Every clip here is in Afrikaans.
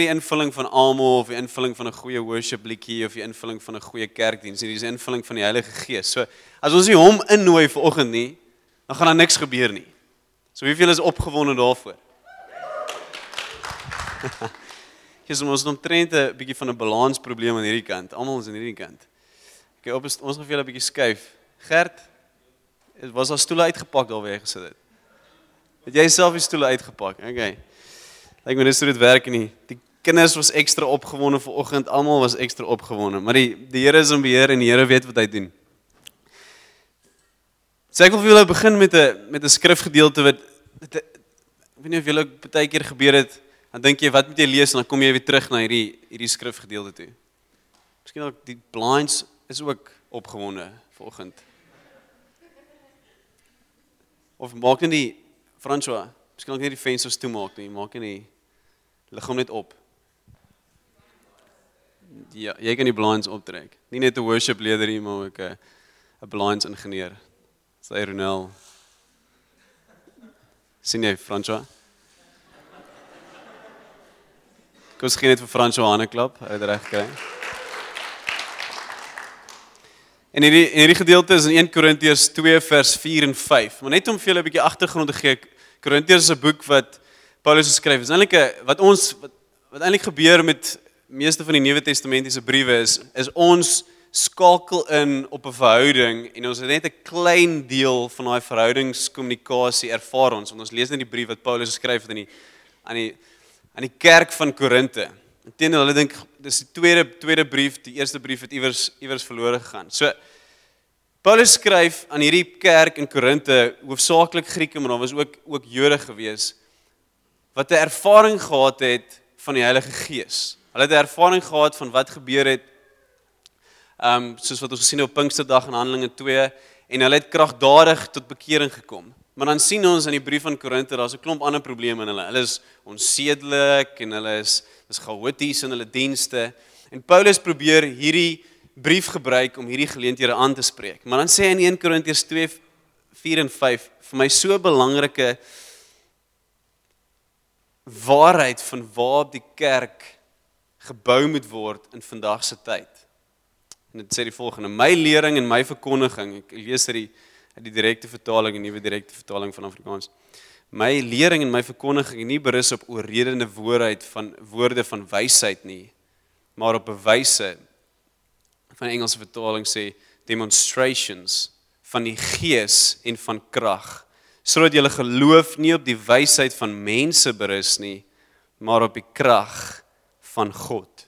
die invulling van almal of die invulling van 'n goeie worship liedjie of die invulling van 'n goeie kerkdiens, nie, dis die invulling van die Heilige Gees. So as ons nie hom innooi vanoggend nie, dan gaan daar niks gebeur nie. So wie van julle is opgewonde daarvoor? Jesus, ons het omtrent 'n bietjie van 'n balansprobleem aan hierdie kant. Almal is aan hierdie kant. Okay, ons gaan vir julle 'n bietjie skuif. Gert, was daar stoele uitgepak daar waar jy gesit het? Het jy self die stoele uitgepak? Okay. Lyk my dis hoe dit werk nie. Die kinders was ekstra opgewonde vanoggend, almal was ekstra opgewonde, maar die Here is in beheer en die Here weet wat hy doen. So ek wil vir julle begin met 'n skrifgedeelte wat ek weet nie of julle baie keer gebeur het, dan dink jy wat moet jy lees en dan kom jy weer terug na hierdie skrifgedeelte toe. Miskien ook die blinds is ook opgewonde vanoggend. Of maak net die François, miskien ook net die vensters toemaak nie, maak nie lig hom net op. Ja, jy kan die blinds optrek. Nie net 'n worship leader nie, maar ook 'n blinds ingenieur. Sy Ronel. Sien jy François? Ek was geen net vir François hande klap, hy het reg gekry. En hierdie gedeelte is in 1 Korintiërs 2 vers 4 en 5. Maar net om vir julle 'n bietjie agtergrond te gee, Korintiërs is 'n boek wat Paulus geskryf het. Dis eintlik wat eintlik gebeur met meeste van die Nuwe Testamentiese briewe is ons skakel in op 'n verhouding en ons het net 'n klein deel van daai verhoudingskommunikasie ervaar ons, want ons lees net die brief wat Paulus geskryf het aan die kerk van Korinte. Inteendeel, hulle dink dis die tweede brief, die eerste brief het iewers verlore gegaan. So Paulus skryf aan hierdie kerk in Korinte, hoofsaaklik Grieke, maar daar was ook Jode gewees, wat 'n ervaring gehad het van die Heilige Gees. Hulle het 'n ervaring gehad van wat gebeur het, soos wat ons gesien het op Pinksterdag in Handelinge 2, en hulle het kragtadig tot bekering gekom. Maar dan sien ons in die brief van Korinte, daar's 'n klomp ander probleme in hulle. Hulle is onsedelik en hulle is chaoties in hulle dienste. En Paulus probeer hierdie brief gebruik om hierdie geleenthede aan te spreek. Maar dan sê hy in 1 Korintiërs 2, 4 en 5, vir my so 'n belangrike waarheid van waarop die kerk gebou moet word in vandag se tyd. En dit sê die volgende: my lering en my verkondiging, ek lees uit die direkte vertaling, 'n nuwe direkte vertaling van Afrikaans. My lering en my verkondiging nie berus op oorredende woorde van wysheid nie, maar op bewyse, van die Engelse vertaling sê demonstrations van die Gees en van krag, sodat julle geloof nie op die wysheid van mense berus nie, maar op die krag van God.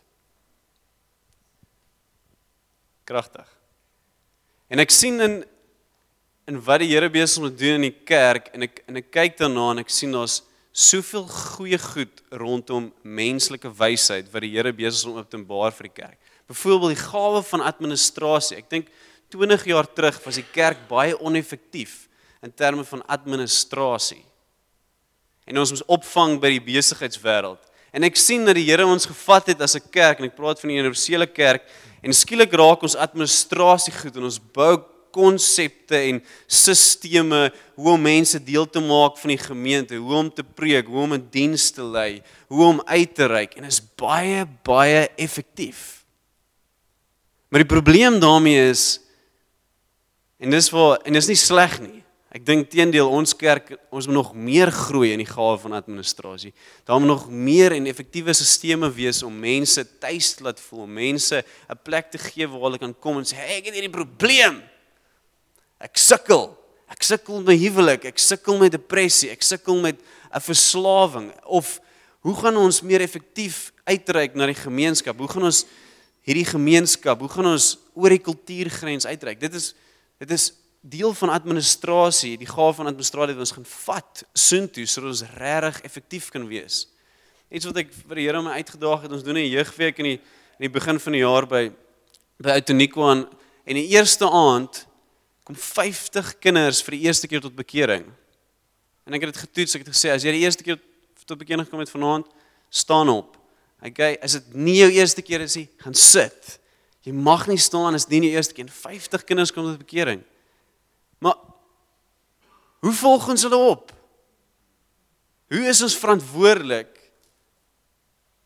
Kragtig. En ek sien in wat die Here besig is om te doen in die kerk, en ek kyk daarna en ek sien daar's soveel goeie goed rondom menslike wysheid wat die Here besig is om openbaar vir die kerk. Byvoorbeeld die gawe van administrasie. Ek dink 20 jaar terug was die kerk baie oneffektief in terme van administrasie. En ons moes opvang by die besigheidswêreld. En ek sien dat die Here ons gevat het as 'n kerk, en ek praat van die universele kerk, en skielik raak ons administrasie goed en ons bou konsepte en sisteme, hoe om mense deel te maak van die gemeente, hoe om te preek, hoe om 'n diens te lei, hoe om uit te reik, en is baie, baie effektief. Maar die probleem daarmee is, en dis nie sleg nie, ek dink teendeel, ons kerk, ons moet nog meer groei in die gawe van administrasie. Daar moet nog meer en effektiewe sisteme wees om mense tuis te laat voel, om mense 'n plek te gee waar hulle kan kom en sê, hey, ek het hierdie probleem. Ek sukkel met my huwelik, ek sukkel met depressie, ek sukkel met 'n verslawing, of hoe gaan ons meer effektief uitreik na die gemeenskap? Hoe gaan ons hierdie gemeenskap, hoe gaan ons oor die kultuurgrens uitreik? Dit is deel van administrasie, die gawe van administrasie wat ons gaan vat soontoe, sodat ons regtig effektief kan wees. Iets wat vir die Here my uitgedaag het, ons doen 'n jeugweek in die begin van die jaar by Outeniqua, en die eerste aand kom 50 kinders vir die eerste keer tot bekering. En ek het dit getoets, ek het gesê, as jy die eerste keer tot bekering gekom het vanaand, staan op. Okay, as dit nie jou eerste keer is nie, gaan sit. Jy mag nie staan as dit nie jou eerste keer, en 50 kinders kom tot bekering. Maar hoe volg ons hulle op? Hoe is ons verantwoordelik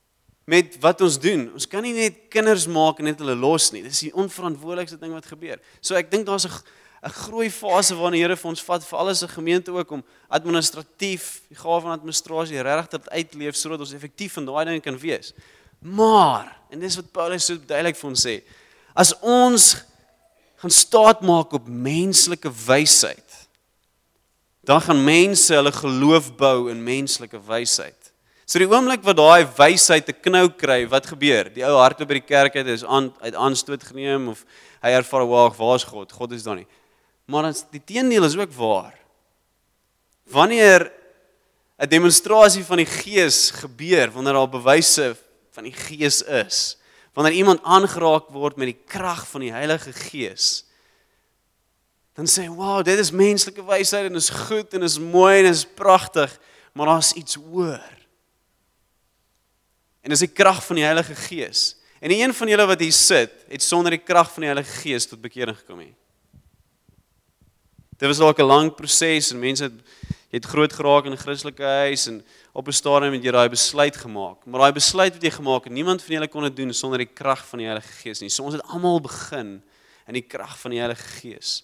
met wat ons doen. Ons kan nie net kinders maak en net hulle los nie. Dis die onverantwoordelikste ding wat gebeur. So ek dink daar's 'n groei fase waarin die Here vir ons vat, vir alles 'n gemeente ook om administratief, die gawe van administrasie regtig dit uitleef sodat ons effektief in daai ding kan wees. Maar, en dis wat Paulus so duidelik vir ons sê, as ons gaan staat maak op menslike wysheid, dan gaan mense hulle geloof bou in menslike wysheid. So die oomblik wat daai wysheid 'n knou kry, wat gebeur? Die ou hardloop by die kerk uit, is uit aanstoot geneem of hy ervaar, waar is God? God is daar nie. Maar dan die teendeel is ook waar. Wanneer 'n demonstrasie van die Gees gebeur, wanneer daar bewyse van die Gees is, wanneer iemand aangeraak word met die krag van die Heilige Gees, dan sê hy, wow, dit is menslike wysheid en is goed en is mooi en is pragtig, maar daar's iets hoër. En dis die krag van die Heilige Gees. En die een van julle wat hier sit, het sonder die krag van die Heilige Gees tot bekering gekom nie. Dit was dalk 'n lang proses en mense het groot geraak in 'n Christelike huis en op 'n stadium het jy daai besluit gemaak. Maar daai besluit wat jy gemaak het, niemand van julle kon dit doen sonder die krag van die Heilige Gees nie. So ons het almal begin in die krag van die Heilige Gees.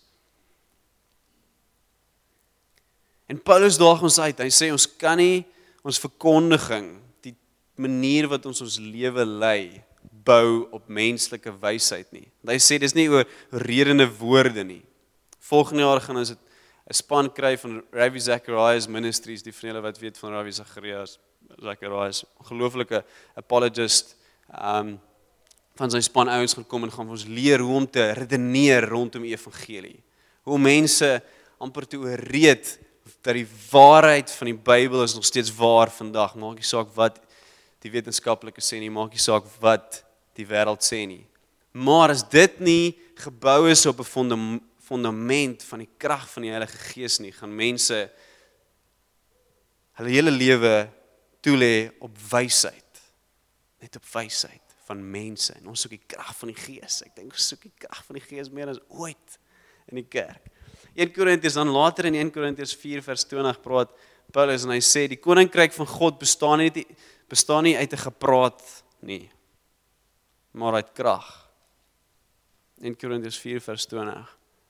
En Paulus daag ons uit. Hy sê ons kan nie ons verkondiging, die manier wat ons lewe lei, bou op menslike wysheid nie. Hy sê dis nie oor redende woorde nie. Volgende jaar gaan ons 'n span kry van Ravi Zacharias Ministries, die van julle wat weet van Ravi Zacharias, ongelooflike apologist, van sy span ouens gaan kom en gaan ons leer hoe om te redeneer rondom die evangelie. Hoe mense amper te oorreed dat die waarheid van die Bybel is nog steeds waar vandag. Maak nie saak wat die wetenskaplike sê nie, maak nie saak wat die wêreld sê nie. Maar as dit nie gebou is op 'n fundament van die krag van die Heilige Gees nie, gaan mense hulle hele lewe toelê op wysheid. Net op wysheid van mense. En ons soek die krag van die Gees. Ek dink ons soek die krag van die Gees meer as ooit in die kerk. 1 Korintiërs, dan later in 1 Korintiërs 4 vers 20 praat Paulus en hy sê die koninkryk van God bestaan nie uit 'n gepraat nie, maar uit krag. 1 Korintiërs 4 vers 20.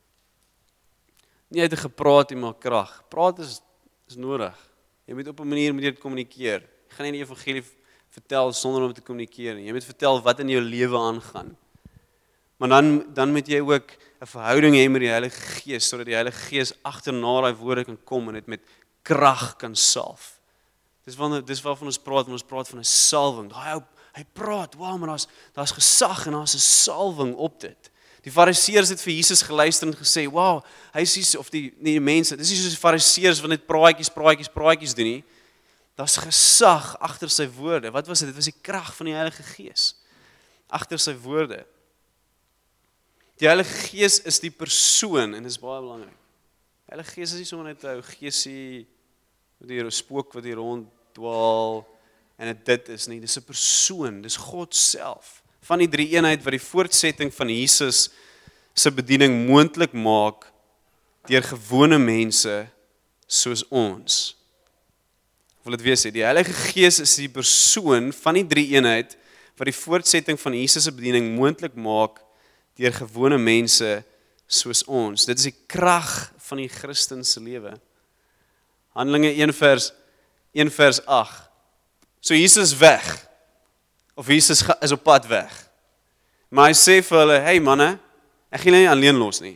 Nie uit 'n gepraat nie, maar krag. Praat is nodig. Jy moet op 'n manier moet jy dit kommunikeer. Jy gaan nie die evangelie vertel sonder om te kommunikeer nie. Jy moet vertel wat in jou lewe aangaan. Maar dan moet jy ook 'n verhouding hê met die Heilige Gees, sodat die Heilige Gees agterna daai woorde kan kom en dit met krag kan salf. Dis waarvan ons praat van 'n salwing. Hy praat, wow, maar daar's gesag en daar's 'n salwing op dit. Die Fariseërs het vir Jesus geluister en gesê, wow, hy is of die mense, dis nie soos die Fariseërs wat net praatjies doen nie. Daar's gesag agter sy woorde. Wat was dit? Dit was die krag van die Heilige Gees agter sy woorde. Die Heilige Gees is die persoon en dit is baie belangrik. Die Heilige Gees is nie sommer net 'n geesie wat hier 'n spook wat hier rond dwaal en dit is nie, dis 'n persoon, dis God self. Van die drie eenheid wat die voortsetting van Jesus se bediening moontlik maak deur gewone mense soos ons. Ek wil dit weer sê, die Heilige Gees is die persoon van die drie eenheid wat die voortsetting van Jesus se bediening moontlik maak deur gewone mense soos ons. Dit is die krag van die Christen se lewe. Handelinge 1 vers 8. So Jesus is weg. Of Jesus is op pad weg. Maar hy sê vir hulle, hey manne, ek gaan julle nie alleen los nie.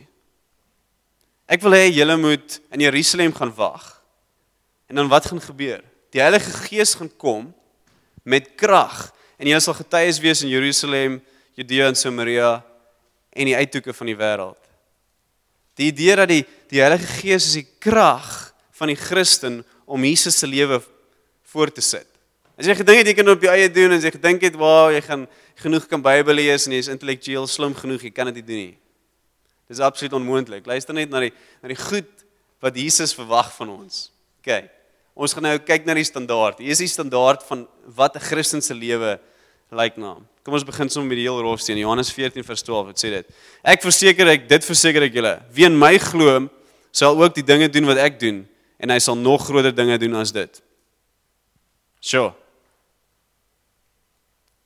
Ek wil hê julle moet in Jerusalem gaan wag. En dan wat gaan gebeur? Die Heilige Gees gaan kom met krag. En julle sal getuies wees in Jerusalem, Judea en Samaria en die uithoeke van die wêreld. Die idee dat die Heilige Gees is die krag van die Christen om Jesus se lewe voor te sit. As jy gedink het jy kan dit op jou eie doen en jy gedink het wow, jy gaan genoeg kan Bybel lees en jy is intellektueel slim genoeg, jy kan dit nie doen nie. Dis absoluut onmoontlik. Luister net na die goed wat Jesus verwag van ons. Okay. Ons gaan nou kyk na die standaard. Hier is die standaard van wat 'n Christen se lewe lyk na. Kom ons begin sommer met die heel rofsteen. Johannes 14 vers 12, wat sê dit? Dit verseker ek julle. Wie in my glo, sal ook die dinge doen wat ek doen en hy sal nog groter dinge doen as dit. Sure.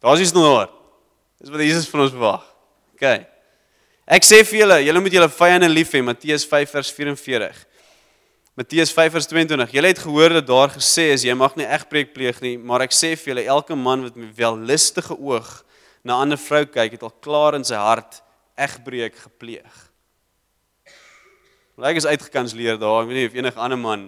Daar is die standaard. Dis wat Jesus van ons verwag. Okay. Ek sê vir julle moet julle vyande lief hê, Matteus 5 vers 44. Matteus 5 vers 22. Julle het gehoor dat daar gesê is, jy mag nie egbreek pleeg nie, maar ek sê vir julle, elke man wat met wellustige oog na 'n ander vrou kyk, het al klaar in sy hart egbreek gepleeg. Ek is uitgekanseleer daar, ek weet nie of enige ander man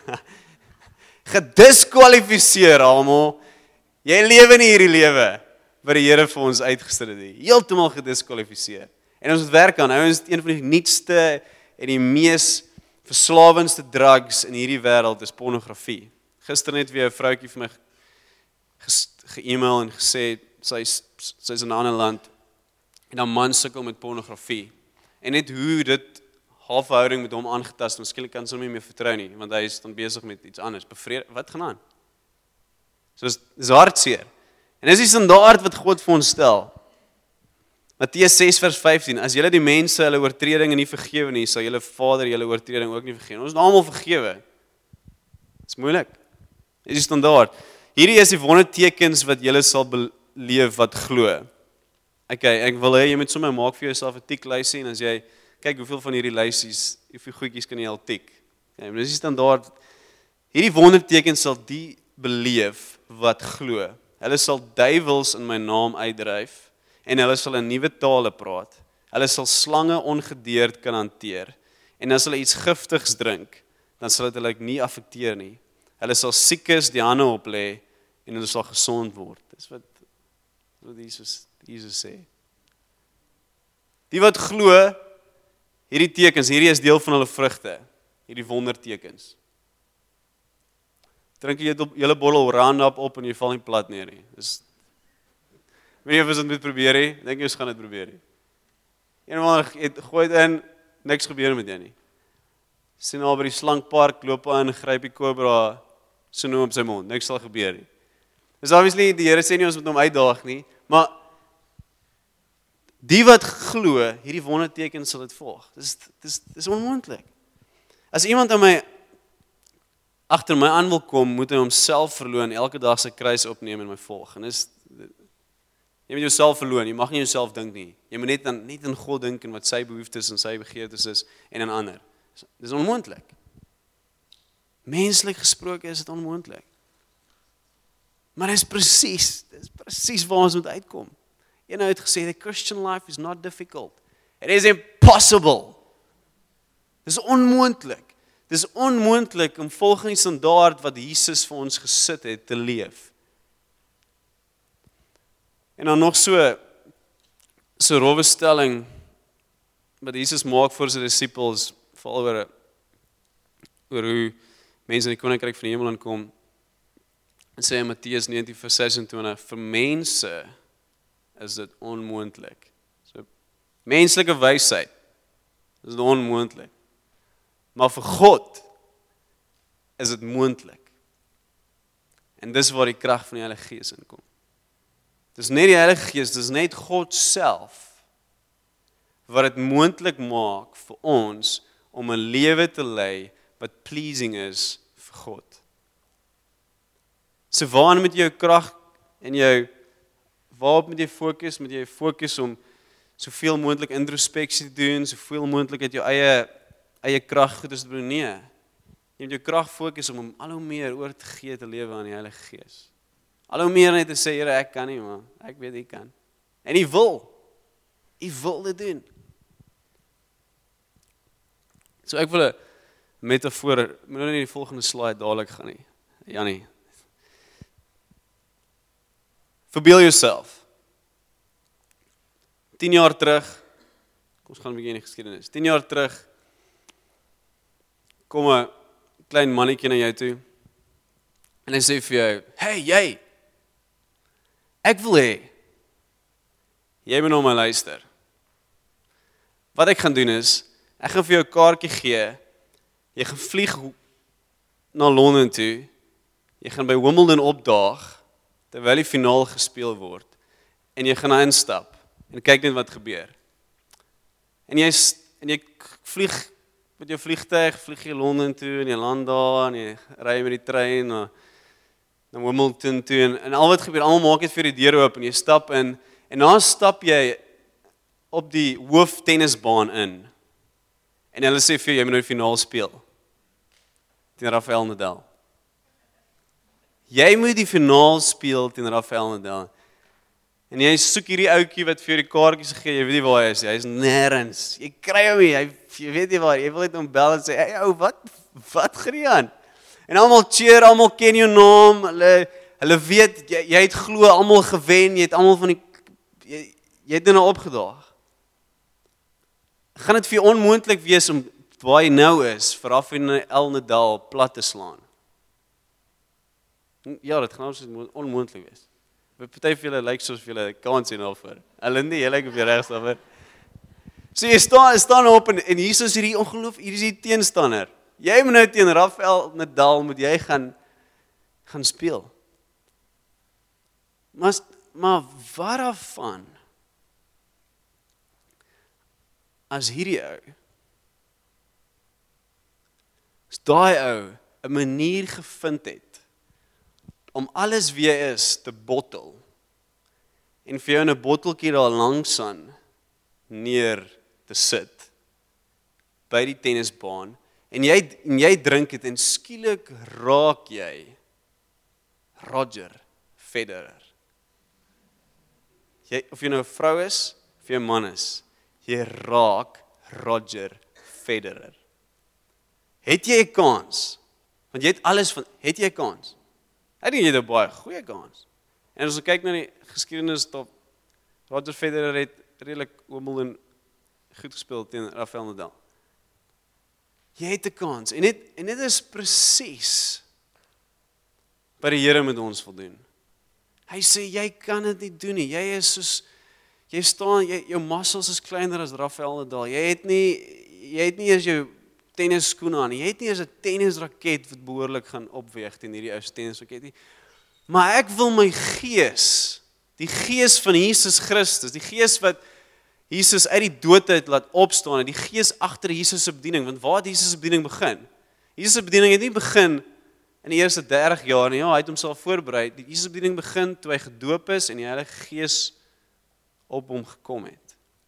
gediskwalifiseer almal. Jy lewe nie hierdie lewe wat die Here vir ons uitgesit het. Heeltemal gediskwalifiseer. En ons moet werk aan, ons het een van die nuutste en die mees verslawendste drugs in hierdie wêreld is pornografie. Gister net weer 'n vroutjie vir my ge-email en gesê sy's in 'n ander land en 'n man sukkel met pornografie. En net hoe dit haar verhouding met hom aangetast, miskien kan sy hom nie meer vertrou nie, want hy is dan besig met iets anders. Wat gaan aan? So dis hartseer. En dis die standaard wat God vir ons stel. Matteus 6 vers 15, as julle die mense hulle oortredinge nie vergewe nie, sal julle Vader julle oortreding ook nie vergewe. Ons is almal vergewe. Dis moeilik. Dis die standaard. Hierdie is die wondertekens wat julle sal beleef wat glo. Okay, ek wil hê jy moet sommer maak vir jouself 'n tiklysie en as jy kyk hoeveel van hierdie lysies, hoeveel goedjies kan jy al tik. Okay, dis die standaard. Hierdie wondertekens sal die beleef wat glo. Hulle sal duiwels in my naam uitdryf en hulle sal in nuwe tale praat. Hulle sal slange ongedeerd kan hanteer. En as hulle iets giftigs drink, dan sal dit hulle nie affekteer nie. Hulle sal siekes die hande oplê en hulle sal gesond word. Dis wat Jesus sê. Die wat glo, hierdie tekens, hierdie is deel van hulle vrugte, hierdie wondertekens. Drink jy julle bottel Roundup op en jy val nie plat neer nie. Dis weet nie of ons dit moet probeer nie. Dink jy ons gaan dit probeer nie. Eenmaal gooi dit in, niks gebeur met jou nie. Sien nou by die slangpark, loop aan, gryp die kobra, so nou op sy mond, niks sal gebeur nie. Dis obviously, die Here sê nie ons moet hom uitdaag nie, maar die wat glo, hierdie wonderteken sal dit volg. Dis onmoontlik. As iemand aan my agter my aan wil kom, moet hy homself verloon, elke dag sy kruis opneem en my volg. En jy moet jouself verloon, jy mag nie jouself dink nie. Jy moet net aan God dink en wat sy behoeftes en sy begeertes is en aan ander. Dis onmoontlik. Menslik gesproke is dit onmoontlik. Maar dis presies waar ons moet uitkom. Een het gesê, the Christian life is not difficult. It is impossible. Dis onmoontlik. Dis onmoontlik om volgens die standaard wat Jesus vir ons gesit het te leef. En dan nog so rowwe stelling wat Jesus maak vir sy disippels, veral oor hoe mense in die koninkryk van die hemel aankom. En sê in Matteus 19 vers 26, vir mense is dit onmoontlik. So menslike wysheid is dit onmoontlik. Maar vir God is dit moontlik. En dis waar die krag van die Heilige Gees inkom. Dis net die Heilige Gees, dis net God self wat dit moontlik maak vir ons om 'n lewe te lei wat pleasing is vir God. So waarna met jou krag en waarop moet jy fokus? Moet jy fokus om soveel moontlik introspeksie te doen, soveel moontlik uit jou eie krag goed te doen? Nee. Jy moet jou krag fokus om al hoe meer oor te gee te lewe aan die Heilige Gees. Al hoe meer net te sê, Here, ek kan nie, maar ek weet U kan. En U wil dit doen. So ek wil 'n metafoor, moet nou nie die volgende slide dadelik gaan nie. Janie. Verbeel jouself. 10 jaar terug, kom ons gaan 'n bietjie in die geskiedenis. 10 jaar terug, kom 'n klein mannetjie na jou toe, en hy sê vir jou, hey, jy, ek wil hê, jy moet na my luister. Wat ek gaan doen is, ek gaan vir jou 'n kaartjie gee, jy gaan vlieg na Londen toe, jy gaan by Wimbledon opdaag, terwyl die finaal gespeel word, en jy gaan instap, en kyk net wat gebeur. En jy vlieg met jou vliegtuig, vlieg jy Londen toe, en jy land daar, en jy ry met die trein, na Wimbledon toe en al wat gebeur, almal maak net vir die deur oop en jy stap in en dan stap jy op die hoof tennisbaan in. En hulle sê vir jou, jy moet nou die finaal speel teen Rafael Nadal. Jy moet die finaal speel teen Rafael Nadal. En jy soek hierdie ouetjie wat vir jou die kaartjies gee, jy weet nie waar hy is, hy is nêrens. Jy kry hom nie, jy weet nie waar, jy wil net hom bel en sê, "Hey ou, wat gaan hier aan?" En almal cheer, almal ken jou naam, hulle weet jy het glo almal gewen, jy het almal van die jy het nou opgedaag. Gaan dit vir jou onmoontlik wees om waar jy nou is, vir Rafael Nadal plat te slaan? Ja, dit gaan onmoontlik wees. Party van julle lyk soos vir julle kans hier daarvoor. Hulle nie, jy lyk op die regste daarvoor. So jy staan op en hier is hierdie ongeloof, hier is die teenstander. Jy moet nou teen Rafael Nadal moet jy gaan speel. Maar waarvan as hierdie ou, as daai ou 'n manier gevind het om alles wie hy is te bottel en vir jou in 'n botteltjie daar langs aan neer te sit by die tennisbaan en jy drink dit en skielik raak jy Roger Federer. Of jy nou 'n vrou is of jy 'n man is, jy raak Roger Federer. Het jy 'n kans? Want jy het alles van, het jy 'n kans? Ek dink jy het 'n baie goeie kans. En as ons kyk na die geskiedenis tot Roger Federer het redelik Wimbledon goed gespeel teen Rafael Nadal. Jy het 'n kans en dit is presies wat die Here met ons wil doen. Hy sê jy kan dit nie doen nie. Jy is soos jou muscles is kleiner as Rafael Nadal. Jy het nie eens jou tennisskoene aan nie. Jy het nie eens 'n tennisraket wat behoorlik gaan opweeg teen hierdie ou se tennisraket nie. Maar ek wil my gees, die gees van Jesus Christus, die gees wat Jesus uit die dood uit laat opstaan, die gees agter Jesus se bediening, want waar het Jesus se bediening begin? Jesus se bediening het nie begin in die eerste 30 jaar nie. Ja, hy het homself voorberei. Die Jesus se bediening begin toe hy gedoop is en die Heilige Gees op hom gekom het.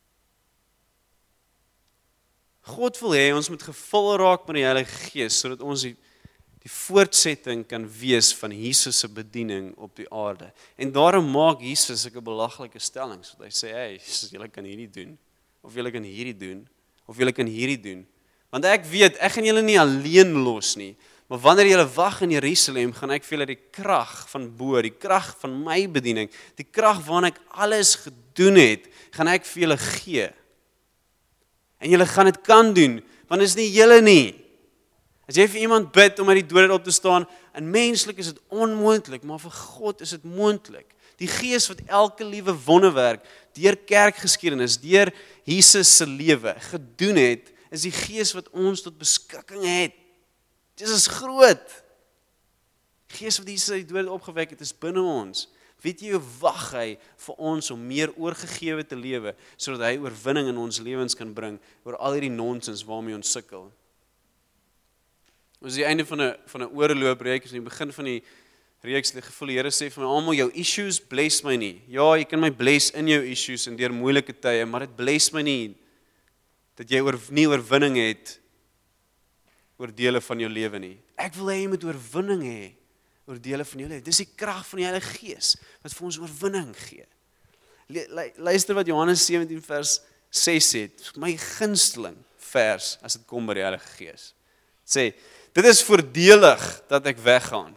God wil hê ons moet gevul raak met die Heilige Gees sodat ons die voortsetting kan wees van Jesus se bediening op die aarde. En daarom maak Jesus sulke belaglike stellings. Want hy sê, "Hey, julle kan hierdie doen of julle kan hierdie doen of julle kan hierdie doen." Want ek weet, ek gaan julle nie alleen los nie. Maar wanneer julle wag in Jerusalem, gaan ek vir julle die krag van bo, die krag van my bediening, die krag waarna ek alles gedoen het, gaan ek vir julle gee. En julle gaan dit kan doen, want dit is nie julle nie. As jy vir iemand bid om uit die dood op te staan, en menslik is dit onmoontlik, maar vir God is dit moontlik. Die Gees wat elke liewe wonderwerk deur kerkgeskiedenis, deur Jesus se lewe gedoen het, is die Gees wat ons tot beskikking het. Dit is groot. Die Gees wat Jesus uit die dood opgewek het, is binne ons. Weet jy hoe wag hy vir ons om meer oorgegewe te lewe, sodat hy oorwinning in ons lewens kan bring, oor al hierdie nonsens waarmee ons sukkel. Ons is die einde van 'n oorloopreeks, in die begin van die reeks, die gevoel die Here sê vir my, almal jou issues bless my nie. Ja, jy kan my bless in jou issues en deur moeilike tye, maar dit bless my nie, dat jy nie oorwinning het, oor dele van jou lewe nie. Ek wil hê jy moet oorwinning hê, oor dele van jou lewe. Dis die krag van die Heilige Gees, wat vir ons oorwinning gee. Luister wat Johannes 17 vers 6 sê, my gunsteling vers, as dit kom by die Heilige Gees. Sê, dit is voordelig dat ek weggaan.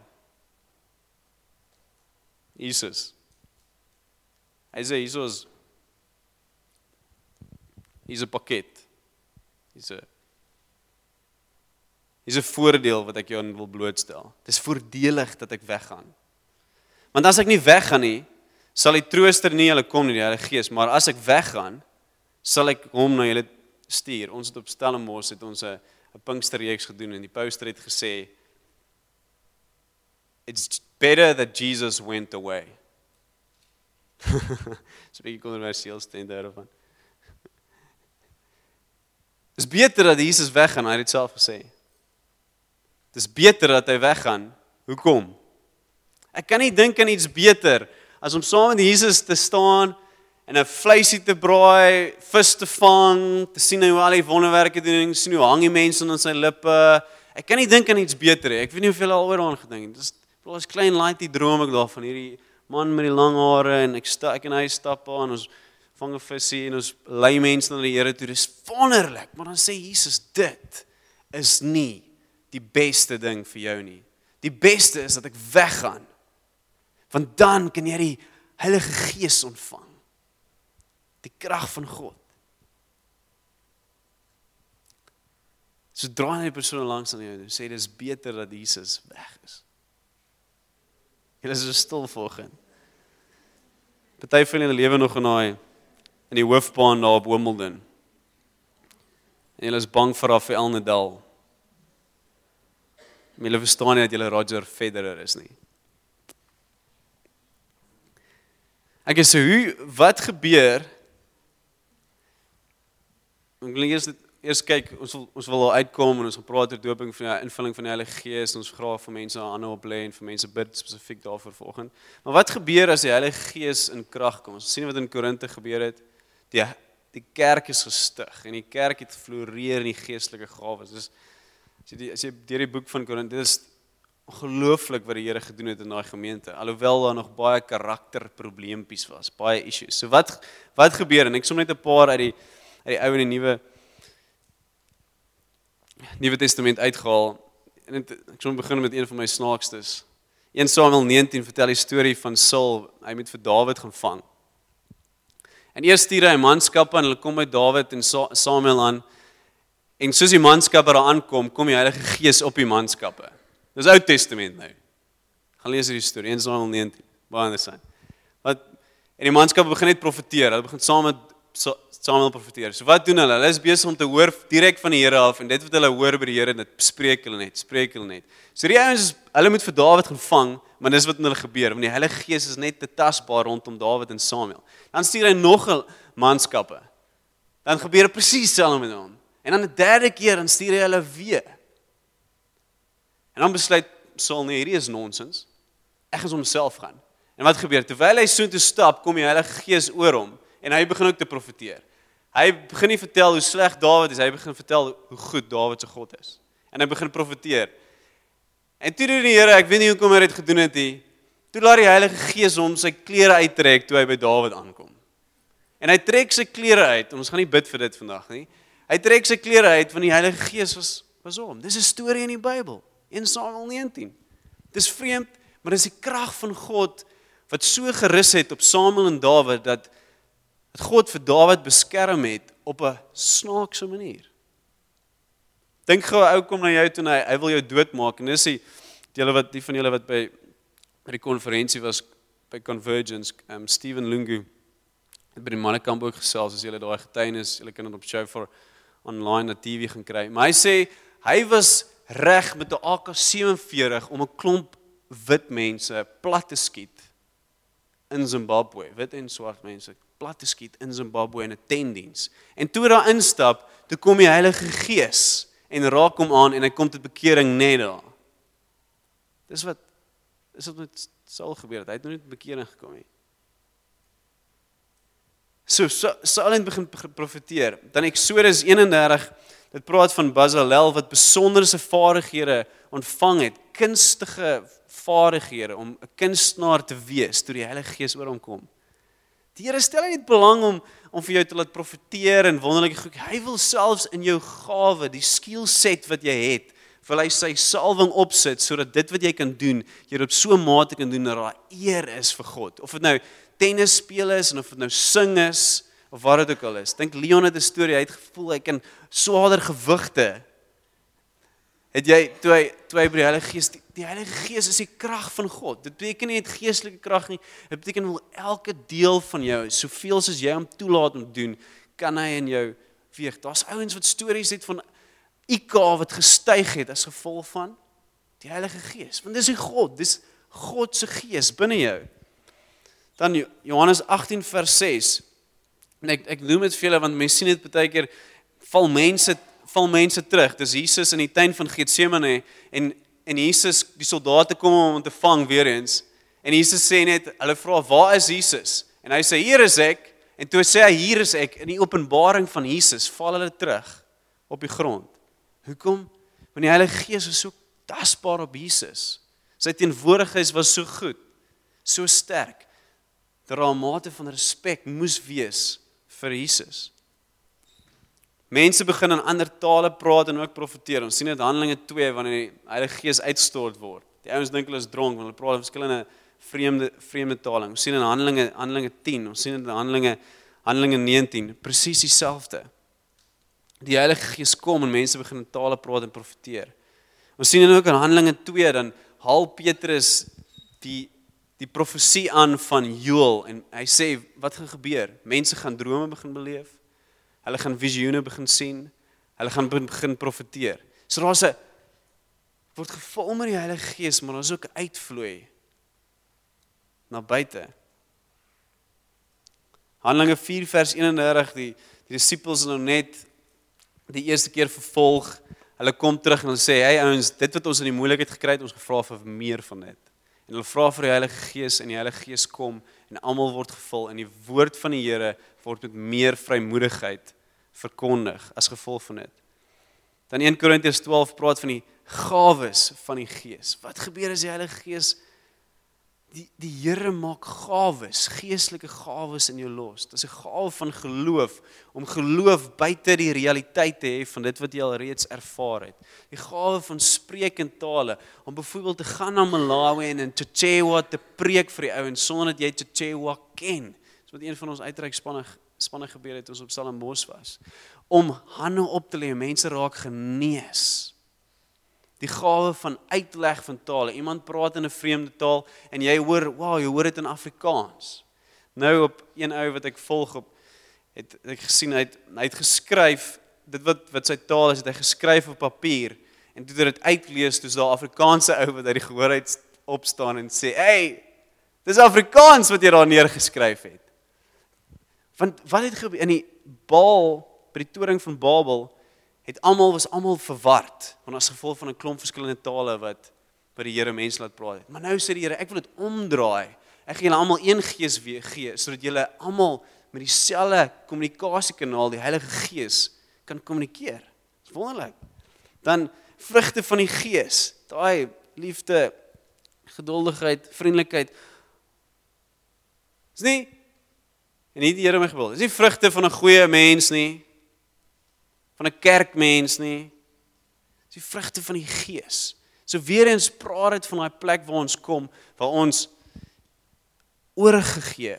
Jesus. Hy sê, hier's 'n pakket. Hier's 'n voordeel wat ek jou wil blootstel. Dit is voordelig dat ek weggaan. Want as ek nie weggaan nie, sal die trooster nie julle kom nie, die Heilige Gees, maar as ek weggaan, sal ek hom na julle stuur. Ons het op Stellenbosch het ons 'n Pinksterreeks gedoen en die poster het gesê, it's better that Jesus went away. Dis 'n bietjie kontroversieel steen daarvan. Dis beter dat Jesus weggaan, hy het dit self gesê. Dis beter dat hy weggaan. Hoekom? Ek kan nie dink aan iets beter as om saam met Jesus te staan en 'n vleisie te braai, vis te vang, te sien hoe al die wonderwerke doen, sien hoe hang die mense aan sy lippe. Ek kan nie dink aan iets beter nie. Ek weet nie hoeveel al oor daaraan gedink het. Dis klein laaitie droom ek daarvan, hierdie man met die lang hare en ek en hy stap aan, ons vang 'n visie en ons lei mense na die Here toe. Dis wonderlik, maar dan sê Jesus, dit is nie die beste ding vir jou nie. Die beste is dat ek weggaan. Want dan kan jy die Heilige Gees ontvang. Die krag van God. Sodra jy die persoon langs aan jou sê, dis beter dat Jesus weg is. Julle is so stil vanoggend. Party van julle lewe nog in die hoofbaan daar op Wimbledon. En julle is bang vir Rafael Nadal. Maar julle verstaan nie dat julle Roger Federer is nie. Ek sê, wat gebeur? Ek wil eers kyk, ons wil daar uitkom en ons gaan praat oor doping van die invulling van die Heilige Gees en ons vra vir mense aan hande oplê en vir mense bid spesifiek daarvoor vanoggend. Maar wat gebeur as die Heilige Gees in krag kom? Ons sien wat in Korinte gebeur het. Die kerk is gestig en die kerk het gefloreer in die geestelike gawes. Dus as jy deur die boek van Korinte, dit is ongelooflik wat die Here gedoen het in daai gemeente. Alhoewel daar nog baie karakterprobleempies was, baie issues. So wat gebeur? En ek som net 'n paar uit die Ou en die Nuwe Testament uitgehaal. En ek sal begin met een van my snaakstes. 1 Samuel 19 vertel die storie van Saul. Hy moet vir Dawid gaan vang. En eers stuur hy manskappe en hulle kom by Dawid en Samuel aan. En soos die manskappe daar aankom, kom die Heilige Gees op die manskappe. Dis Ou Testament nou. Gaan lees hierdie storie 1 Samuel 19. Baie interessant. En die manskappe begin net profeteer. Hulle begin saam met Samuel profeteer. So wat doen hulle? Hulle is besig om te hoor direk van die Here af en dit wat hulle hoor by die Here, dit spreek hulle net. So die ouens, hulle moet vir Dawid gaan vang, maar dis wat met hulle gebeur, want die Heilige Gees is net te tasbaar rondom Dawid en Samuel. Dan stuur hy nog 'n manskappe. Dan gebeur presies dieselfde met hom. En dan 'n derde keer dan stuur hy hulle weer. En dan besluit Saul, nee, hierdie is nonsens. Ek gaan homself gaan. En wat gebeur? Terwyl hy so toe stap, kom die Heilige Gees oor hom. En hy begin ook te profeteer. Hy begin nie vertel hoe sleg Dawid is, hy begin vertel hoe goed Dawid se God is. En hy begin profeteer. En toe doen die Here, ek weet nie hoekom hy dit gedoen het nie, toe laat die Heilige Gees hom sy klere uittrek toe hy by Dawid aankom. En hy trek sy klere uit, en ons gaan nie bid vir dit vandag nie. Hy trek sy klere uit, want die Heilige Gees was hom. Dis 'n storie in die Bybel, 1 Samuel 19. Dis vreemd, maar dis die krag van God, wat so gerus het op Samuel en Dawid, dat God vir Dawid beskerm het op 'n snaakse manier. Dink gou 'n ou kom na jou toe en hy wil jou doodmaak en dis die van julle wat by die konferensie was by Convergence, Stephen Lungu het by die mannekamp ook gesels, as julle daai getuienis, julle kan dit op Show4 online na TV gaan kry. Maar hy sê hy was reg met 'n AK-47 om 'n klomp wit mense plat te skiet in Zimbabwe, wit en swart mense plat te skiet in Zimbabwe in 'n tentdiens. En toe daar instap, toe kom die Heilige Gees en raak hom aan en hy kom tot bekering net daar. Dis wat met Saul gebeur het. Hy het nog nie tot bekering gekom nie. So Saul het begin profeteer. Dan Eksodus 31, dit praat van Bezalel wat besonderse vaardighede ontvang het, kunstige vaardighede om 'n kunstenaar te wees toe die Heilige Gees oor hom kom. Die Here stel nie belang om vir jou te laat profeteer en wonderlike goed. Hy wil selfs in jou gawe, die skill set wat jy het, wil hy sy salwing opsit sodat dit wat jy kan doen, jy dit op so 'n mate kan doen dat daar eer is vir God. Of dit nou tennis speel is en of dit nou sing is of wat dit ook al is. Dink Leon het 'n storie, hy het gevoel hy kan swaarder gewigte. Het jy toe hy by die Heilige Gees, die Heilige Gees is die krag van God. Dit beteken nie net geestelike krag nie, dit beteken wel elke deel van jou, soveel soos jy hom toelaat om te doen, kan hy in jou weeg. Daar's ouens wat stories het van IQ wat gestyg het as gevolg van die Heilige Gees. Want dis die God, dis God se Gees binne jou. Dan Johannes 18 vers 6. En ek noem dit vir julle want mense sien dit baie keer val mense terug. Dis Jesus in die tuin van Getsemane en Jesus, die soldate kom om hom te vang weer eens. En Jesus sê net, hulle vra, waar is Jesus? En hy sê, hier is ek. En toe sê hy, hier is ek, in die openbaring van Jesus, val hulle terug op die grond. Hoekom? Want die Heilige Gees was so tasbaar op Jesus. Sy teenwoordigheid was so goed, so sterk, dat daar 'n mate van respek moes wees vir Jesus. Mense begin in ander tale praat en ook profeteer. Ons sien dit Handelinge 2 wanneer die Heilige Gees uitstort word. Die ouens dink hulle is dronk want hulle praat in verskillende vreemde tale. Ons sien in Handelinge 10, ons sien in Handelinge 19 presies dieselfde. Die Heilige Gees kom en mense begin in tale praat en profeteer. Ons sien dan ook in Handelinge 2 dan haal Petrus die profesie aan van Joël en hy sê wat gaan gebeur? Mense gaan drome begin beleef. Hulle gaan visioene begin sien. Hulle gaan begin profeteer. So daar's word gevul met die Heilige Gees, maar daar's ook uitvloei na buite. Handelinge 4 vers 31, die disippels nou net die eerste keer vervolg. Hulle kom terug en hulle sê, hey ouens, dit wat ons in die moeilikheid gekry het, ons gevra vir meer van dit. En hulle vra vir die Heilige Gees en die Heilige Gees kom en almal word gevul en die woord van die Here word met meer vrymoedigheid verkondig as gevolg van dit. Dan 1 Korintiërs 12 praat van die gawes van die Gees. Wat gebeur as die Heilige Gees? Die Here maak gawes, geestelike gawes in jou los. Dit is 'n gawe van geloof, om geloof buite die realiteit te hê van dit wat jy al reeds ervaar het. Die gawe van spreek in tale, om byvoorbeeld te gaan na Malawi en in Chichewa te preek vir die ouens sonder dat jy Chichewa ken. Dis wat een van ons uitreikspanne gebeur het ons op Stellenbosch was. Om hande op te lê, mense raak genees. Die gawe van uitleg van tale. Iemand praat in 'n vreemde taal en jy hoor, wow, jy hoor dit in Afrikaans. Nou op een ou wat ek volg op, het ek gesien, hy het geskryf, dit wat sy taal is, het hy geskryf op papier, en toe dit uitlees, toe is daar Afrikaanse ou wat uit die gehoor uit opstaan en sê, hey, dis Afrikaans wat jy daar neergeskryf het. Want wat het gebeur, in die by die toring van Babel, was almal verward, want as gevolg van 'n klomp verskillende tale wat die Here mense laat praat het. Maar nou sê die Here, ek wil dit omdraai. Ek gaan julle almal een gees gee, sodat julle almal met dieselfde kommunikasiekanaal, die Heilige Gees, kan kommunikeer. Dis wonderlik. Dan vrugte van die Gees, daai liefde, geduldigheid, vriendelikheid. Dis nie, en nie die Here my gewil, dis nie vrugte van 'n goeie mens nie, van 'n kerkmens nie. Dis die vrugte van die Gees. So weer eens praat dit van daai plek waar ons kom, waar ons oorgegee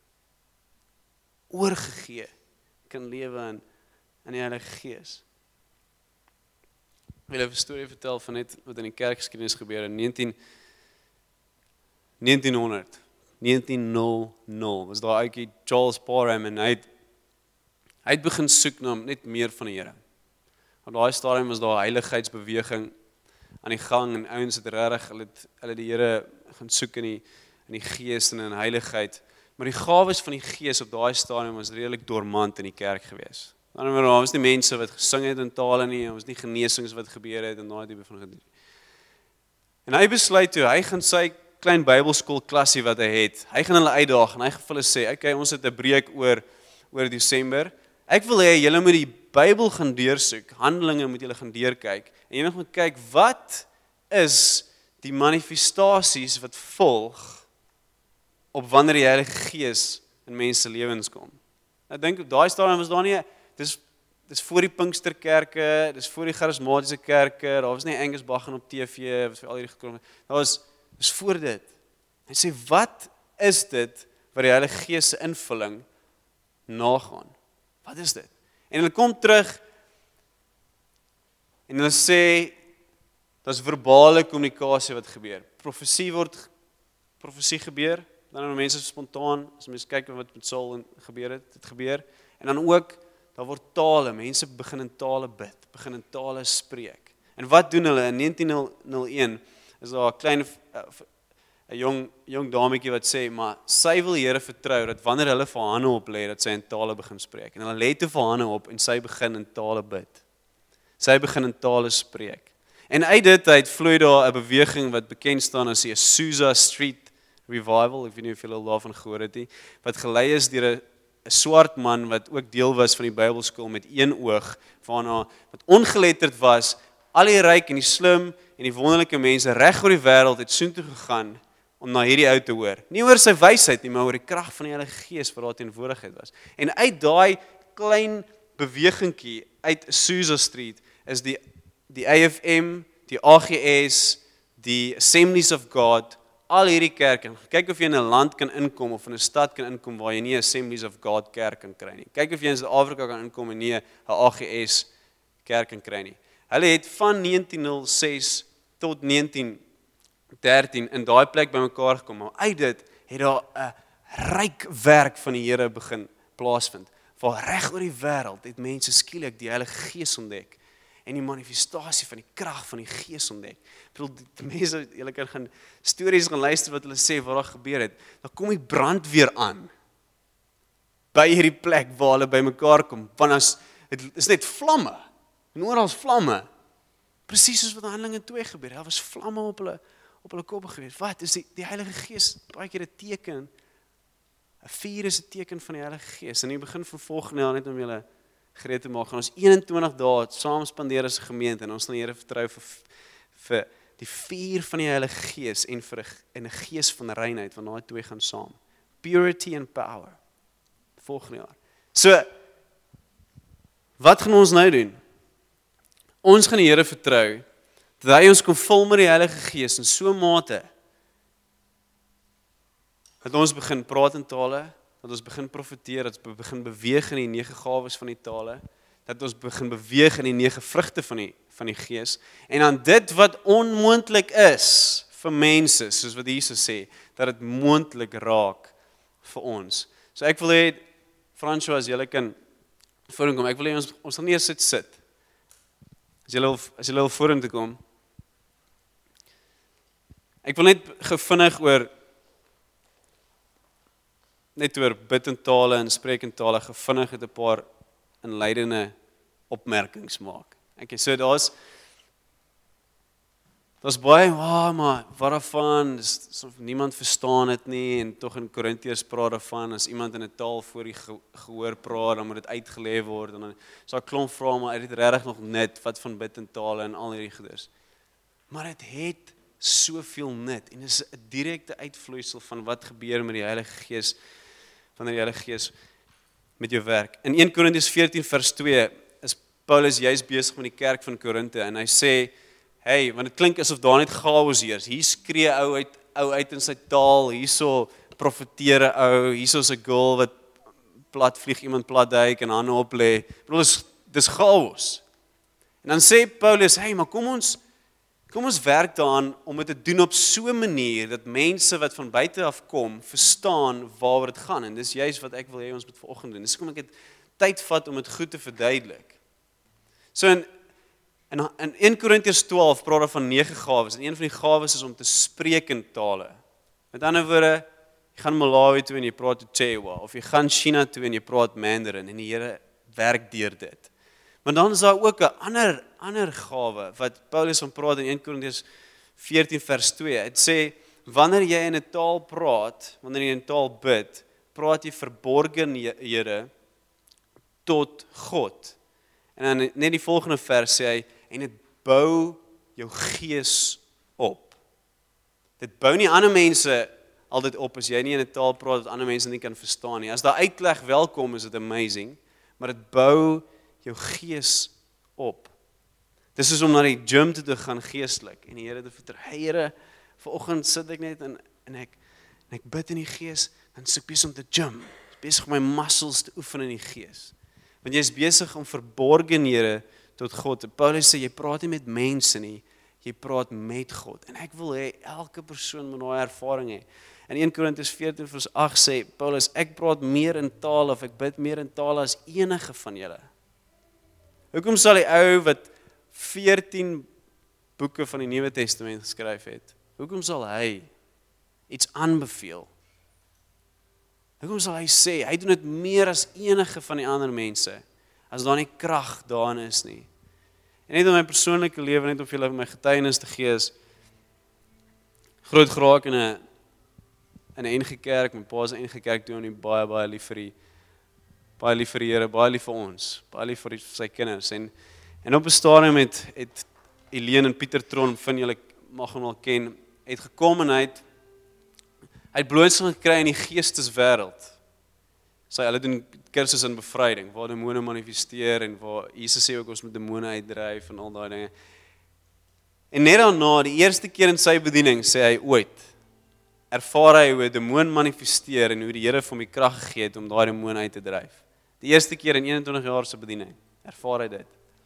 kan lewe in die Heilige Gees. Ek wil 'n storie vertel van net wat in die kerkgeskiedenis gebeur in 1900 was daar ouetjie Charles Parham en hy het begin soek na net meer van die Here. Op daai stadium was daar 'n heiligheidsbeweging aan die gang en ouens het regtig hulle die Here gaan soek in die Gees en in heiligheid. Maar die gawes van die Gees op daai stadium was redelik dormant in die kerk gewees. Dan was nie mense wat gesing het in tale nie, daar was nie genesings wat gebeur het en daai tipe van gedoen. En hy besluit toe, hy gaan sy klein Bybelskool klasie wat hy het, hy gaan hulle uitdaag en hy gaan vir hulle sê, okay, ons het 'n breek oor Desember. Ek wil hê julle moet die Bybel gaan deursoek, Handelinge moet julle gaan deurkyk en julle moet kyk wat is die manifestasies wat volg op wanneer die Heilige Gees in mense lewens kom. Ek dink op daai stadium was daar nie, dis voor die Pinksterkerke, dis voor die charismatiese kerke, daar was nie Angus Baggen op TV, wat vir al hierdie gekom het. Dis voor dit. Hy sê, wat is dit wat die Heilige Gees se invulling nagaan? Wat is dit? En hulle kom terug en hulle sê, daar's verbale kommunikasie wat gebeur. Profesie gebeur, dan het mense spontaan, as mense kyk wat met Saul gebeur het, dit gebeur. En dan ook, daar word tale, mense begin in tale bid, begin in tale spreek. En wat doen hulle? In 1901 is daar 'n klein, 'n jong dametjie wat sê, maar sy wil die Here vertrou, dat wanneer hulle vir hande op lê, dat sy in tale begin spreek. En hulle lê toe vir hande op, en sy begin in tale bid. Sy begin in tale spreek. En uit dit vloei daar 'n beweging wat bekend staan as die Azusa Street revival, ek weet nie of julle al daarvan gehoor het nie, wat gelei is deur 'n swart man wat ook deel was van die Bybelskool met een oog, waarna wat ongeletterd was, al die ryk en die slim en die wonderlike mense reg oor die wêreld het soontoe gegaan om na hierdie ou te hoor. Nie oor sy wysheid nie, maar oor die krag van die Heilige Gees wat daar teenwoordigheid was. En uit daai klein bewegingkie uit Azusa Street is die AFM, die AGS, die Assemblies of God, al hierdie kerke. Kyk of jy in 'n land kan inkom of in 'n stad kan inkom waar jy nie 'n Assemblies of God kerk kan kry nie. Kyk of jy in Suid-Afrika kan inkom en nie 'n AGS kerk kan kry nie. Hulle het van 1906 tot 1913 in daai plek bymekaar gekom, maar uit dit het daar 'n ryk werk van die Here begin plaasvind. Waar reg oor die wêreld het mense skielik die Heilige Gees ontdek en die manifestasie van die krag van die Gees ontdek. Ek bedoel, die mense, julle kan gaan stories gaan luister wat hulle sê wat daar gebeur het. Dan kom die brandweer aan by hierdie plek waar hulle bymekaar kom, want dit is net vlamme. En oral is vlamme. Presies soos wat in Handelinge 2 gebeur. Daar was vlamme op hulle koppe gewees. Wat is die Heilige Gees baie keer 'n teken? 'n Vuur is 'n teken van die Heilige Gees. En in die begin van volgende jaar net om julle gereed te maak, gaan ons 21 dae saam spandeer as 'n gemeente en ons sal die Here vertrou vir die vuur van die Heilige Gees en vir 'n gees van reinheid, want daai twee gaan saam. Purity and power. Volgende jaar. So, wat gaan ons nou doen? Ons gaan die Here vertrou dat hy ons kon vul met die Heilige Gees in so 'n mate dat ons begin praat in tale, dat ons begin profeteer, dat ons begin beweeg in die 9 gawes van die tale, dat ons begin beweeg in die 9 vrugte van die Gees, en dan dit wat onmoontlik is vir mense, soos wat Jesus sê, dat dit moontlik raak vir ons. So ek wil hê, François, as julle kan vorentoe kom, ek wil hê ons sal nie eers sit. As julle wil vorentoe kom. Ek wil net vinnig oor bid in tale en spreek in tale vinnig het 'n paar inleidende opmerkings maak. Okay, so daar's baie, maar wat daarvan, niemand verstaan dit nie, en tog in Korintiërs praat daarvan, as iemand in 'n taal voor die gehoor praat, dan moet dit uitgelê word, en dan is daar 'n klomp vrae, maar het dit regtig nog net, wat van bid in tale en al hierdie goeders. Maar dit het soveel nut, en dit is 'n direkte uitvloeisel van wat gebeur met die Heilige Gees, wanneer die Heilige Gees met jou werk. In 1 Korintiërs 14 vers 2 is Paulus juist besig met die kerk van Korinte, en hy sê, hey, want dit klink asof daar net chaos heers. Hier skree ou uit in sy taal, hierso profeteer 'n ou, hierso is 'n girl wat plat vlieg, iemand plat duik en hande op lê. Dis chaos. En dan sê Paulus, hey, maar kom ons werk daaraan om dit te doen op so 'n manier dat mense wat van buite af kom, verstaan waaroor dit gaan. En dis juist wat ek wil hê ons moet vanoggend doen. Dis kom ek het tyd vat om dit goed te verduidelik. So in 1 Korintiërs 12 praat daar van 9 gawes, en een van die gawes is om te spreek in tale. Met ander woorde, jy gaan Malawi toe en jy praat Tsewa, of jy gaan China toe en jy praat Mandarin, en die Here werk deur dit. Maar dan is daar ook 'n ander gawe, wat Paulus van praat in 1 Korintiërs 14 vers 2. Het sê, wanneer jy in 'n taal praat, wanneer jy in 'n taal bid, praat jy verborgenhede tot God. En dan net die volgende vers sê hy, en dit bou jou gees op. Dit bou nie ander mense altyd op, as jy nie in 'n taal praat wat ander mense nie kan verstaan nie. As daar uitleg welkom, is dit amazing, maar dit bou jou gees op. Dis soos om na die gym toe te gaan geestelik, en die Here te vertrou. Hey Here, vanoggend sit ek net en ek bid in die gees, dan is ek besig om te gym, besig om my muscles te oefen in die gees. Want jy is besig om verborgenhede tot God. Paulus sê, jy praat nie met mense nie, jy praat met God. En ek wil hê, elke persoon moet daai ervaring hê. In 1 Korintiërs 14 vers 8 sê Paulus, ek praat meer in tale, of ek bid meer in tale as enige van julle. Hoekom sal die ou wat 14 boeke van die Nuwe Testament geskryf het, hoekom sal hy iets aanbeveel? Hoekom sal hy sê, hy doen dit meer as enige van die ander mense, as daar nie krag daarin is nie. En net in my persoonlike lewe, net om vir julle my getuienis te gee, is groot geraak in 'n in 'n NG Kerk, my pa is 'n NG Kerk toe en baie lief vir die baie lief vir die Here, baie lief vir ons, baie lief vir sy kinders en op 'n stadium het Helene en Pieter Tron, vind julle mag hom al ken, het gekom en hy het blootsing gekry in die geesteswêreld. Hulle doen kursusse in bevryding waar demone manifesteer en waar Jesus sê ook ons moet demone uitdryf en al daai dinge. En net daarna, die eerste keer in sy bediening, sê hy ooit, ervaar hy hoe 'n demoon manifesteer en hoe die Here vir hom die krag gegee het om daai demoon uit te dryf. Die eerste keer in 21 jaar se bediening, ervaar hy dit.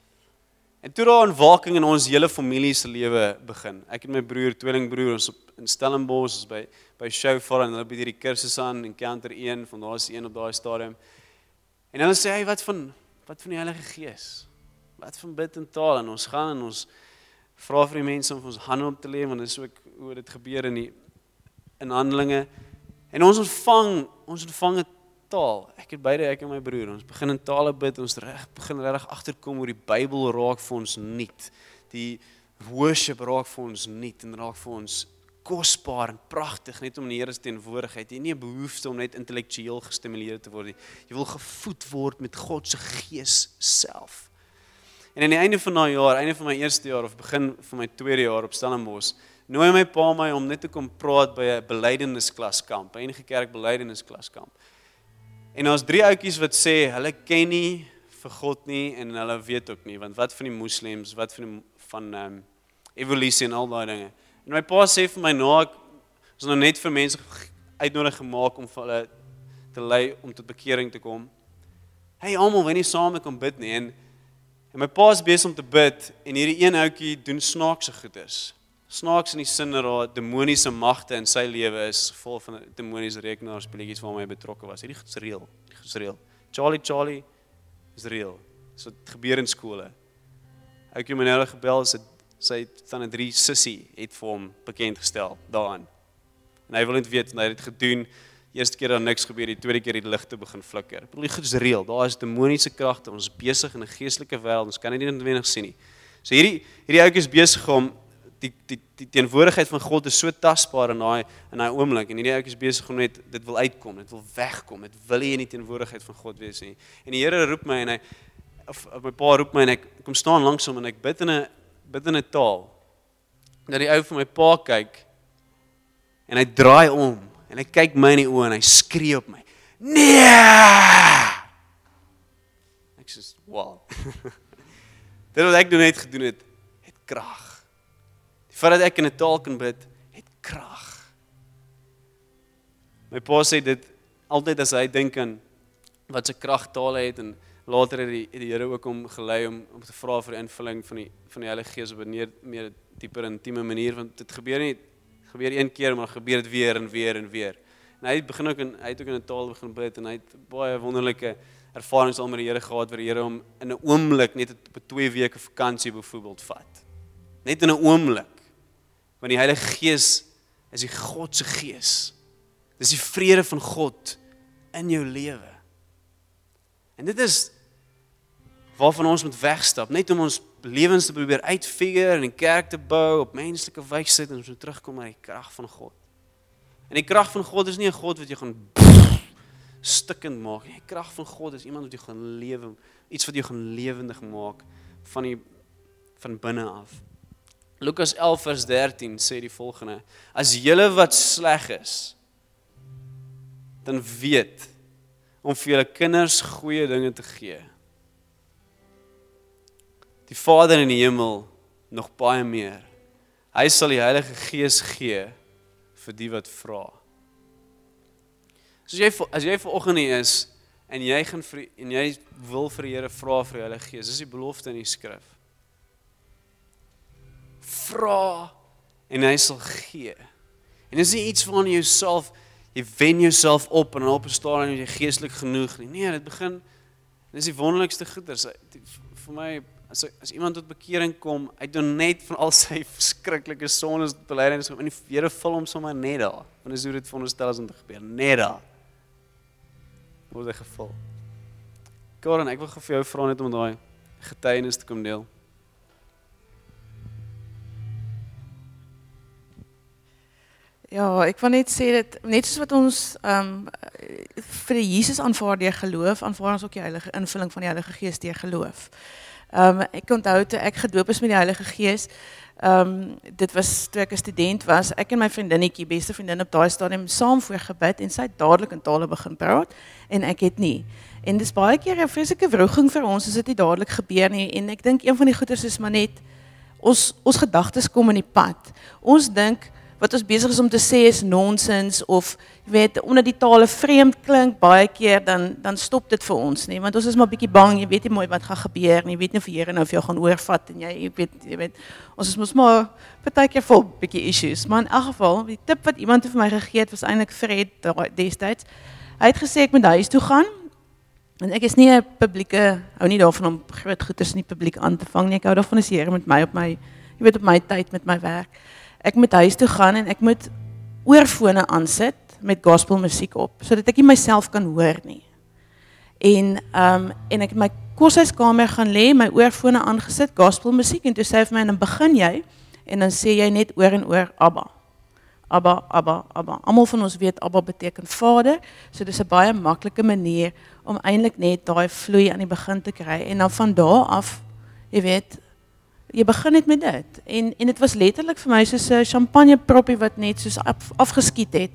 En toe daar 'n ontwaking in ons hele familie se lewe begin. Ek en my broer, tweelingbroer, ons in Stellenbosch, ons by Shofar en hulle bied hierdie kursus aan, Encounter 1, van daar is een op daai stadium. En hulle sê hy wat van die Heilige Gees? Wat van bid in taal? En ons gaan en ons vra vir die mense om ons hande op te lê, want dit is ook hoe dit gebeur in Handelinge. En ons ontvang 'n taal. Ek en my broer, ons begin in tale bid, ons begin regtig agterkom hoe die Bybel raak vir ons nuut. Die worship raak vir ons nuut en raak vir ons kosbaar en pragtig, net om in die Here se teenwoordigheid. Jy het nie 'n behoefte om net intellektueel gestimuleer te word nie. Jy wil gevoed word met God se Gees self. En aan die einde van daai jaar, einde van my eerste jaar of begin van my tweede jaar op Stellenbosch, nooi my pa my om net te kom praat by 'n belydenisklaskamp, 'n NG Kerk belydenisklaskamp. En daar's 3 ouetjies wat sê hulle ken nie vir God nie en hulle weet ook nie, want wat van die moslems, wat van evolusie en al daai dinge. En my pa sê vir my ek is nou net vir mense uitnodig gemaak om vir hulle te lei om tot bekering te kom. Hey almal, wanneer saam met kom bid nie en my pa is besig om te bid en hierdie een ouetjie doen snaakse goeders. Snaaks in die sin dat demoniese magte in sy lewe is vol van demoniese rekenaarspeletjies waarmee hy betrokke was. Hierdie is reël. Charlie is reël. So dit gebeur in skole. Ek het my nou gebel, sy van 'n 3 sussie het vir hom bekend gestel daaraan. En hy wil net weet, en hy het dit gedoen. Die eerste keer daar niks gebeur, die tweede keer die ligte begin flikker. Ek bedoel, dit is reël. Daar is demoniese kragte. Ons is besig in 'n geestelike wêreld. Ons kan dit nie noodwendig sien nie. So hierdie ouetjie is besig om die teenwoordigheid van God is so tasbaar in daai oomblik en hierdie ouetjie is besig om net dit wil uitkom, dit wil wegkom, dit wil nie in die teenwoordigheid van God wees nie. En die Here roep my en my pa roep my en ek kom staan langs hom en ek bid in 'n taal. Dat die ou vir my pa kyk en hy draai om en hy kyk my in die oë en hy skree op my. Nee! Ek sê, wow. Dit wat ek net gedoen het krag. Voordat ek in 'n taal kan bid, het krag. My pa sê dit altyd as hy dink aan wat se krag tale het en later het die Here ook hom gelei om te vra vir die invulling van die Heilige Gees op 'n meer dieper intieme manier, want dit gebeur een keer, maar gebeur dit weer en weer en weer. En hy het ook in 'n taal begin bid en hy het baie wonderlike ervarings al met die Here gehad waar die Here hom in 'n oomblik net op 'n 2 weke vakansie byvoorbeeld vat. Net in 'n oomblik. Want die Heilige Gees is die God se Gees. Dis die vrede van God in jou lewe. En dit is waarvan ons moet wegstap, net om ons lewens te probeer uitfigure en 'n kerk te bou op menslike wysheid en ons moet terugkom na die krag van God. En die krag van God is nie 'n God wat jou gaan stikkend maak nie. Die krag van God is iemand wat jou gaan lewe, iets wat jou gaan lewendig maak van binne af. Lukas 11 vers 13 sê die volgende: As julle wat sleg is, dan weet om vir julle kinders goeie dinge te gee. Die Vader in die hemel nog baie meer. Hy sal die Heilige Gees gee vir die wat vra. So as jy vanoggend hier is en jy wil vir die Here vra vir die Heilige Gees, dis die belofte in die skrif. Vra en hy sal gee. En dis nie iets waarna jy wen jouself op en op 'n stadium jy geestelik genoeg nie. Nee, dit begin, dis die wonderlikste goeders. Vir my, as iemand tot bekering kom, hy doen net van al sy verskriklike sondes belydenis en die Here vul hom sommer net daar. Want dis hoe dit veronderstel is om te gebeur. Net daar word hy gevul. Karen, ek wil vir jou vra net om daai getuienis te kom deel. Ja, ek wil net sê dat net soos wat ons vir Jesus aanvaar deur geloof, aanvaar ons ook die heilige invulling van die Heilige Gees deur geloof. Ek onthou toe ek gedoop is met die Heilige Gees, dit was toe ek 'n student was, ek en my vriendinnetjie, beste vriendin op daai stadium, saam voor gebid en sy het dadelik in tale begin praat en ek het nie. En dis baie keer 'n vreeslike wroging vir ons as dit nie dadelik gebeur nie en ek dink een van die goeters is maar net ons gedagtes kom in die pad. Ons dink wat ons besig is om te sê is nonsens of jy weet omdat die tale vreemd klink baie keer dan stop dit vir ons nie want ons is maar bietjie bang, jy weet nie mooi wat gaan gebeur nie, jy weet nie of die Here nou vir jou gaan oorvat en jy weet ons is mos maar partykeer vol bietjie issues, maar in elk geval die tip wat iemand vir my gegee het was eintlik Fred destyds. Hy het gesê ek moet huis toe gaan. En ek is nie 'n publieke, hou nie daarvan om groot goeders in die publiek aan te vang nie. Ek hou daarvan as die Here met my op my tyd met my werk. Ek moet huis toe gaan en ek moet oorfone aansit met gospel musiek op, sodat ek nie myself kan hoor nie. En ek in my koshuiskamer gaan lê, my oorfone aangesit, gospel musiek en toe sê hy vir my en dan begin jy en dan sê jy net oor en oor Abba. Abba, Abba, Abba. Almal van ons weet Abba beteken Vader, so dis 'n baie maklike manier om eintlik net daai vloei aan die begin te kry en dan van daar af, jy weet, jy begin net met dit. En dit was letterlik vir my soos 'n champagneproppie wat net soos afgeskiet het.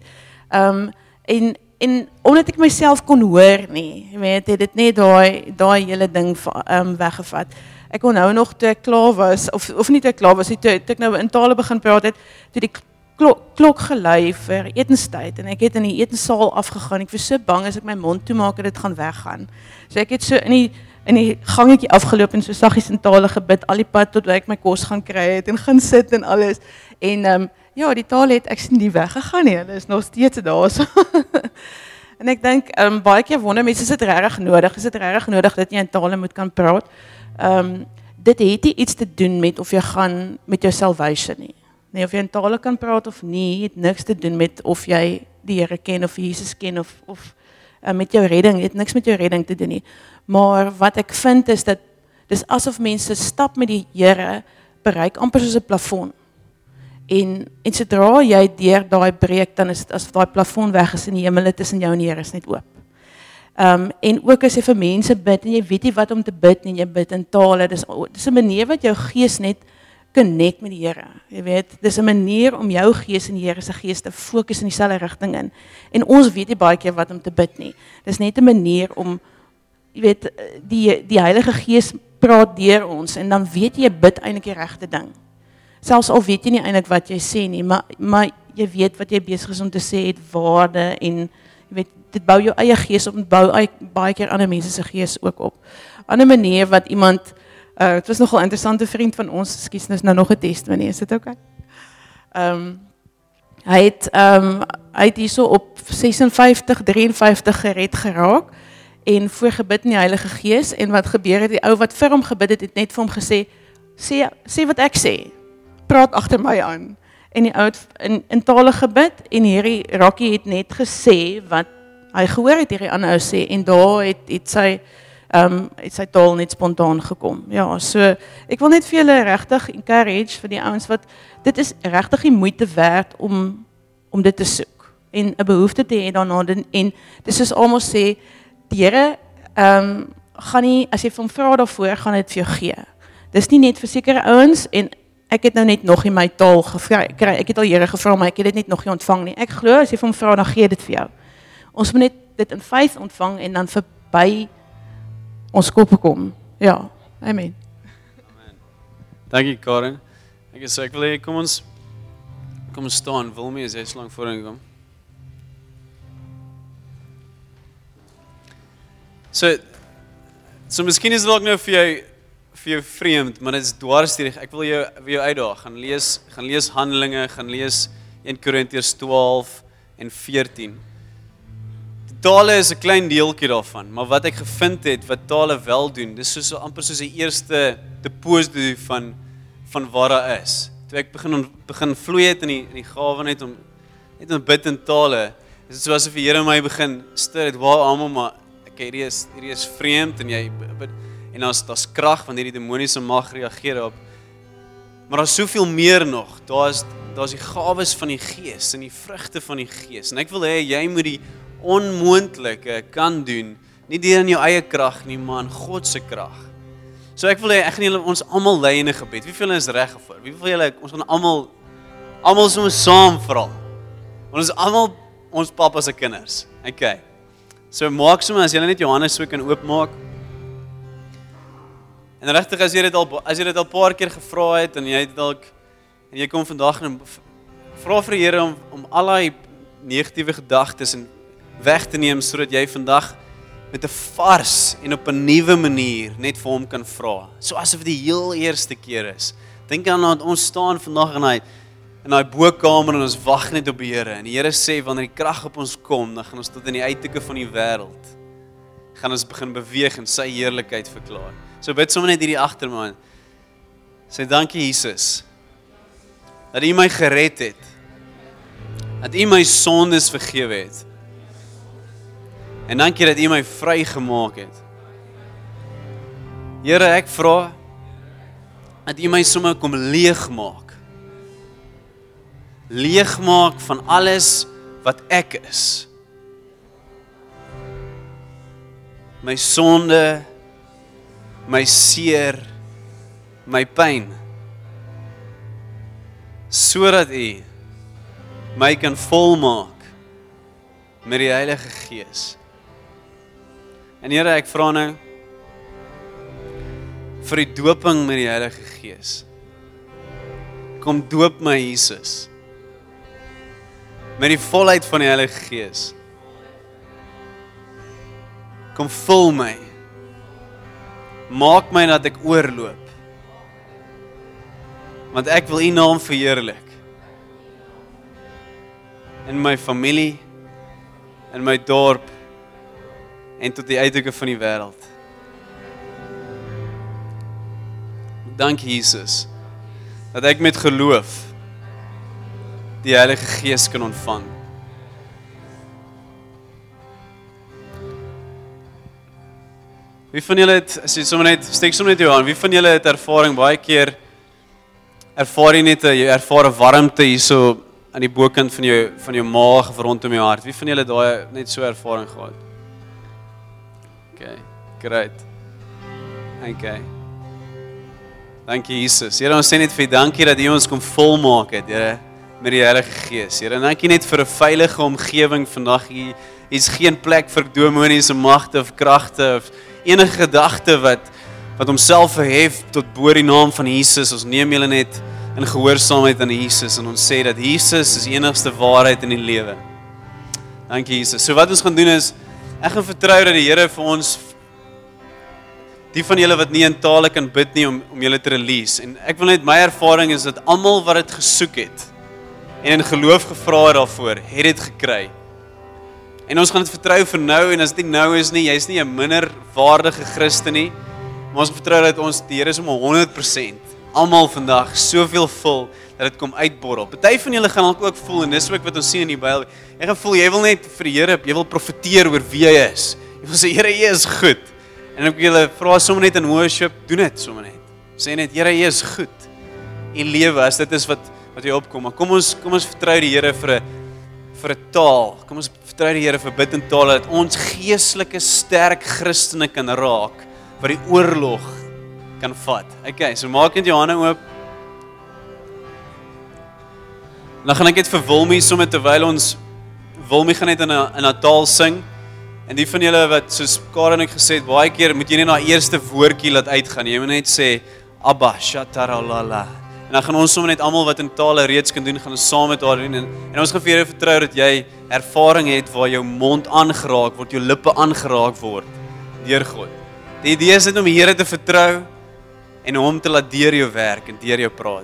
En omdat ek myself kon hoor nie, jy weet, het dit net daai hele ding weggevat. Ek onthou nog toe ek klaar was of nie toe ek klaar was, toe ek nou in tale begin praat het, toe die klok gelui vir etenstyd en ek het in die etensaal afgegaan. Ek was so bang as ek my mond toemaak dat dit gaan weggaan. So ek het so in die gangetjie afgeloop en so saggies in tale gebid al die pad tot ek my kos gaan kry het en gaan sit en alles. En ja, die tale het ek sien nie weggegaan nie. Hulle is nog steeds daar so. En ek dink baie keer wonder mense is dit regtig nodig? Is dit regtig nodig dat jy in tale moet kan praat? Dit het nie iets te doen met of jy gaan met jou salvation nie. Nee, of jy in tale kan praat of nie, het niks te doen met of jy die Here ken of Jesus ken of met jou redding, het niks met jou redding te doen nie. Maar wat ek vind is dat dis asof mense stap met die Here bereik amper soos 'n plafon. En sodra jy deur daai breek, dan is dit asof daai plafon weg is en die hemel tussen jou en die Here is net oop. En ook as jy vir mense bid en jy weet nie wat om te bid nie, jy bid in tale, dis 'n manier wat jou gees net connect met die Here. Jy weet, dis 'n manier om jou gees en die Here se gees te fokus in dieselfde rigting in. En ons weet nie baie keer wat om te bid nie. Dis net 'n manier om, jy weet, die Heilige Gees praat deur ons en dan weet jy bid eintlik die regte ding. Selfs al weet jy nie eintlik wat jy sê nie, maar jy weet wat jy besig is om te sê het waarde en jy weet, dit bou jou eie gees op en bou baie keer ander mense se gees ook op. 'n Ander manier wat iemand het was nogal 'n interessante vriend van ons, ekskuus, dis nou nog 'n testimony, is dit okay? Hy het hierso op 56, 53 gered geraak en voorgebid in die Heilige Gees en wat gebeur het, die ou wat vir hom gebid het net vir hom gesê, sê wat ek sê, praat agter my aan. En die ou het in tale gebid en hierdie rakkie het net gesê wat hy gehoor het hierdie ander ou sê en daar het sy taal net spontaan gekom. Ja, so ek wil net vir julle regtig encourage vir die ouens wat dit is regtig die moeite werd om dit te soek en 'n behoefte te hê daarna en dis soos almal sê die Here gaan nie as jy van vra daarvoor gaan dit vir jou gee. Dis nie net vir sekere ouens en ek het nou net nog in my taal gevra kry. Ek het al Here gevra maar ek het dit net nog nie ontvang nie. Ek glo as jy van vra dan gee dit vir jou. Ons moet net dit in faith ontvang en dan verby ons koppe kom. Ja, amen. Amen. Dankie Karen. Ek wil hê kom ons staan. Wilmie is jy so lank voorheen kom. So miskien is dit dalk nou vir jou vreemd, maar dit is dwarsdeurig. Ek wil jou uitdaag. Gaan lees Handelinge, gaan lees 1 Korintiërs 12 en 14. Tale is 'n klein deeltjie daarvan, maar wat ek gevind het wat tale wel doen, dis amper soos die eerste deposito van wat daar is. Toe ek begin vloei het in die gawe net om bid in tale, is dit soos of die Here my begin stuur het, waar almal maar hierdie is vreemd en jy bid en daar's krag want hierdie demoniese mag reageer op. Maar daar's soveel meer nog. daar's die gawes van die Gees en die vrugte van die Gees. En ek wil hê jy moet die onmoontlike kan doen, nie deur in jou eie krag nie, maar in God se krag. So ek wil hê ek gaan julle ons almal lei in 'n gebed. Wie van julle is reg daarvoor? Wie van julle ons gaan almal sommer saam vra. Ons is almal ons pappa se kinders. Okay. So maak sommer as jy net jou hande so kan oopmaak. En regtig as jy dit al 'n paar keer gevra het en jy het dalk en jy kom vandag en vra vir die Here om al daai negatiewe gedagtes en weg te neem sodat jy vandag met 'n vars en op 'n nuwe manier net vir hom kan vra. So asof dit die heel eerste keer is. Dink aan dat ons staan vandag in daai bokamer en ons wag net op die Here. En die Here sê wanneer die krag op ons kom, dan gaan ons tot in die uithoeke van die wêreld gaan ons begin beweeg en sy heerlikheid verklaar. So bid sommer net hierdie agterman. Sê dankie Jesus dat U my gered het. Dat U my sondes vergewe het. En dankie dat U my vrygemaak het. Here, ek vra dat U my sommer kom leegmaak. Leegmaak van alles wat ek is. My sonde, my seer, my pyn. Sodat U my kan volmaak met die Heilige Gees. En Here, ek vra nou vir die doping met die Heilige Gees. Kom doop my Jesus. Met die volheid van die Heilige Gees. Kom vul my. Maak my dat ek oorloop. Want ek wil U naam verheerlik. In my familie, in my dorp, en tot die uithoeke van die wêreld. Dankie Jesus, dat ek met geloof die Heilige Gees kan ontvang. Wie van julle het, as jy steek sommer net jou aan, wie van julle het ervaring, baie keer ervaar jy net, jy ervaar 'n warmte hierso aan die bokant van jou maag of rondom jou hart. Wie van julle het daai net so ervaring gehad? Okay, great. Okay. Dankie Jesus. Here, ons sê net vir U dankie dat U ons kom volmaak het, Here, met die Heilige Gees. Here, dankie net vir 'n veilige omgewing vandag. Hier is geen plek vir demoniese magte of kragte of enige gedagte wat homself verhef tot bo die naam van Jesus. Ons neem julle net in gehoorsaamheid aan Jesus en ons sê dat Jesus is die enigste waarheid in die lewe. Dankie Jesus. So wat ons gaan doen is, ek gaan vertrou dat die Here vir ons, die van julle wat nie in tale kan bid nie, om julle te release. En ek wil net, my ervaring is dat almal wat dit gesoek het en in geloof gevra het daarvoor, het dit gekry. En ons gaan dit vertrou vir nou, en as dit nie nou is nie, jy's nie 'n minder waardige Christen nie, maar ons vertrou dat ons die Here is om 100%, almal vandag, soveel vul, dat dit kom uitborrel. Party van julle gaan ook voel, en dis ook wat ons sien in die Bybel, jy gaan voel, jy wil net vir die Here, jy wil profeteer oor wie hy is. Jy wil sê, Here, U is goed. En ek wil julle vra sommer net in worship, doen dit sommer net. Sê net, Here, U is goed. U lewe, as dit is wat jy opkom. Maar kom ons vertrou die Here vir 'n taal. Kom ons vertrou die Here vir bid in tale, dat ons geestelike sterk Christene kan raak, wat die oorlog kan vat. Okay, so maak net jou hande oop. Dan gaan ek net vir Wilmie sommer terwyl Wilmie gaan net in 'n taal sing. En die van julle wat, soos Karen ek gesê het, baie keer moet jy net na eerste woordjie laat uitgaan. Jy moet net sê, Abba, Shataralala. En dan gaan ons sommer net almal wat in tale reeds kan doen, gaan ons saam met haar doen. En ons gaan vir Here vertrou dat jy ervaring het waar jou mond aangeraak word, jou lippe aangeraak word deur God. Die idee is net om die Here te vertrou en hom te laat deur jou werk en deur jou praat.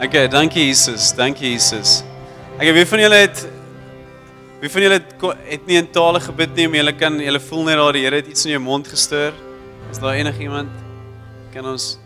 Okay, dankie Jesus. Dankie Jesus. Okay, wie van julle het nie in tale gebid nie, maar julle voel net daar die Here het iets in jou mond gestuur? Is daar enigiemand? Kan ons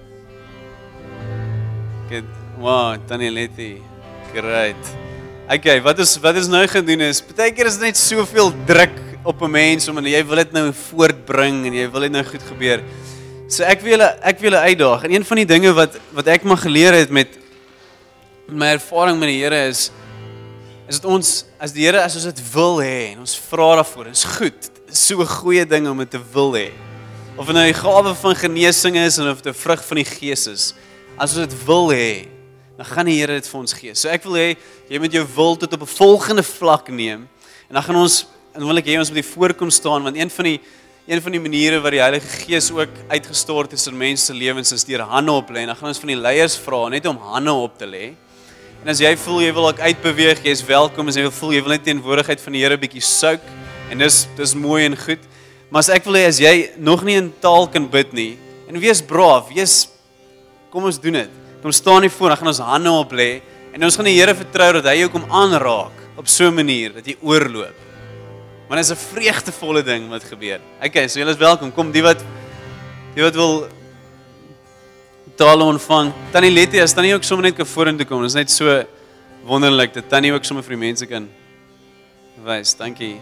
Okay, wow, Tannie Letty. Great. Okay, wat is nou gedoen is, partykeer is net soveel druk op 'n mens om en jy wil dit nou voortbring en jy wil dit nou goed gebeur. So ek wil julle uitdaag. En een van die dinge wat ek maar geleer het met my ervaring met die Here is dat ons as ons dit wil hê en ons vra daarvoor, is goed. Dit is so 'n goeie ding om dit te wil hê. Of dit nou die gawe van genesing is en of dit 'n vrug van die Gees is. As ons dit wil hê, dan gaan die Here dit vir ons gee. So ek wil hê jy moet jou wil tot op 'n volgende vlak neem. En dan wil ek hê ons moet die voorkom staan, want een van die maniere wat die Heilige Gees ook uitgestort is in mense se lewens is deur hande op lê. En dan gaan ons van die leiers vra net om hande op te lê. En as jy voel jy wil ook uitbeweeg, jy is welkom. As jy voel jy wil net teenwoordigheid van die Here bietjie souk en dis mooi en goed. Maar as ek wil hê as jy nog nie in taal kan bid nie, en wees braaf, kom ons doen dit. Kom staan hier voor, dan gaan ons hande op lê en ons gaan die Here vertrou dat hy jou kom aanraak op so 'n manier dat jy oorloop. Want dit is 'n vreugdevolle ding wat gebeur. Okay, so julle is welkom. Kom die wat wil tale ontvang. Tannie Letty, as Tannie ook sommer net kan vorentoe kom. Dit is net so wonderlik dat Tannie ook sommer vir die mense kan wys. Dankie.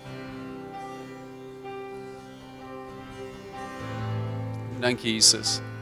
Dankie Jesus.